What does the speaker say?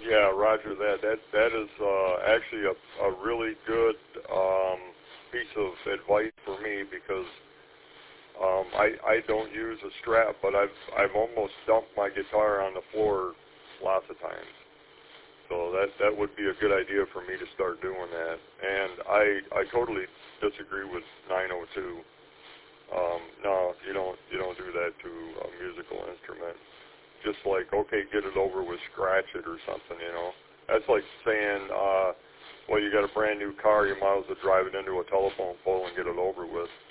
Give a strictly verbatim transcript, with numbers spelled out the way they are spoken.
Yeah, roger that. That that is uh, actually a, a really good um, piece of advice for me because um, I I don't use a strap, but I've I've almost dumped my guitar on the floor lots of times. So that that would be a good idea for me to start doing that. And I I totally disagree with nine oh two. Um, no, you don't you don't do that to a musical instrument. Just like, okay, get it over with, scratch it or something, you know. That's like saying, uh, well, you got a brand new car, you might as well drive it into a telephone pole and get it over with.